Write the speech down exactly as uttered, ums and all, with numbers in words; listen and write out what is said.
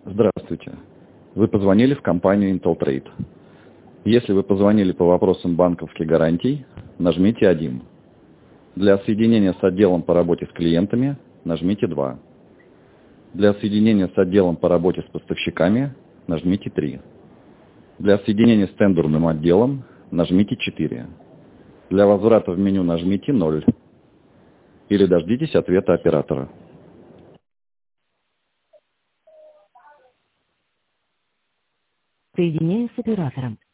Здравствуйте. Вы позвонили в компанию IntelTrade. Если вы позвонили по вопросам банковских гарантий, нажмите один. Для соединения с отделом по работе с клиентами нажмите два. Для соединения с отделом по работе с поставщиками нажмите три. Для соединения с тендерным отделом нажмите четыре. Для возврата в меню нажмите ноль. Или дождитесь ответа оператора. Соединяю с оператором.